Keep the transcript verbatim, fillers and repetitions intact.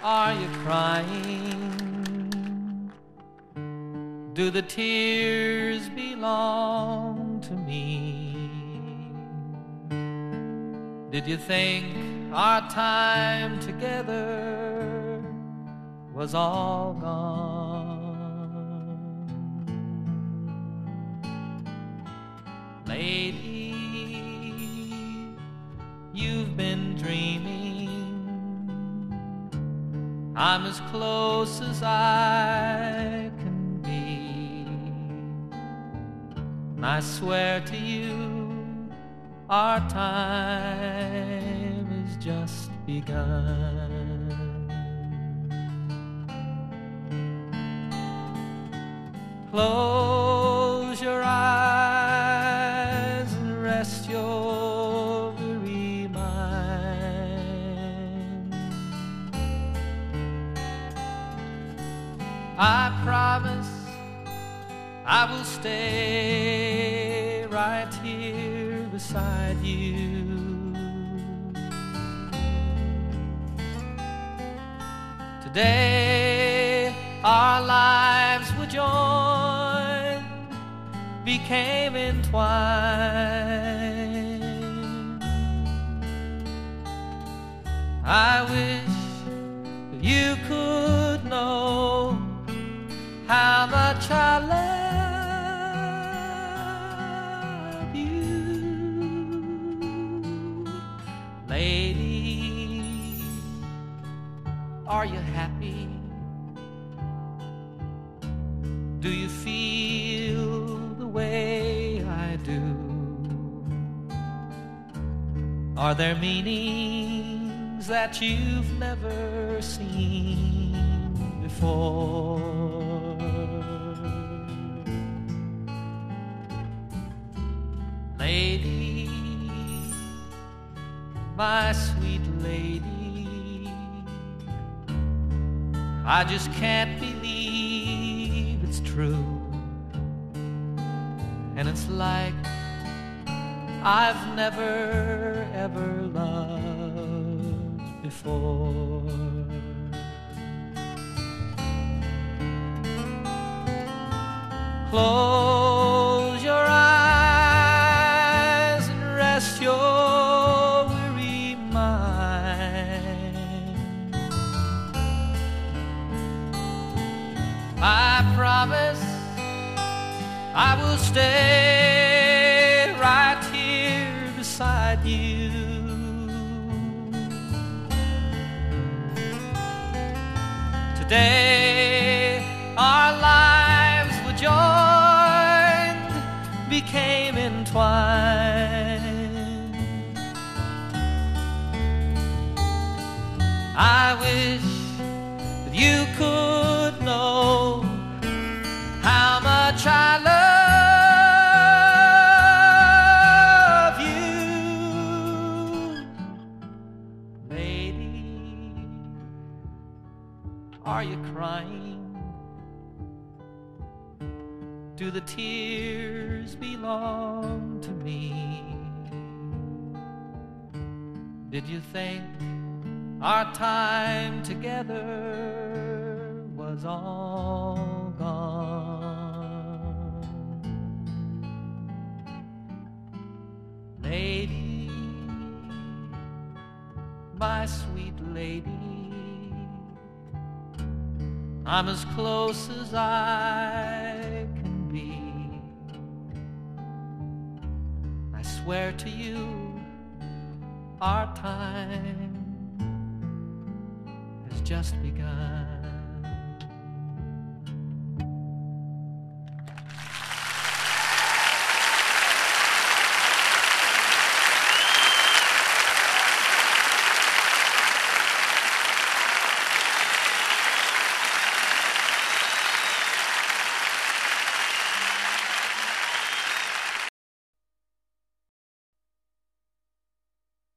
Are you crying? Do the tears belong to me? Did you think our time together was all gone? Lady, you've been dreaming. I'm as close as I can be. And I swear to you, our time has just begun. Close your eyes and rest your weary mind. I promise I will stay right here beside you. Today our lives were joined, became entwined. I wish that you could know how much I love you. Lady, are you happy? Do you feel the way I do? Are there meanings that you've never seen before? Lady, my sweet lady, I just can't believe it's true. And it's like I've never ever loved before. Close your eyes and rest your weary mind. I promise I will stay right here beside you. Today our lives were joined, became entwined. I wish that you could know how much I love you. Lady, are you crying? Do the tears belong to me? Did you think our time together was all gone? Lady, my sweet lady, I'm as close as I can be. I swear to you, our time has just begun.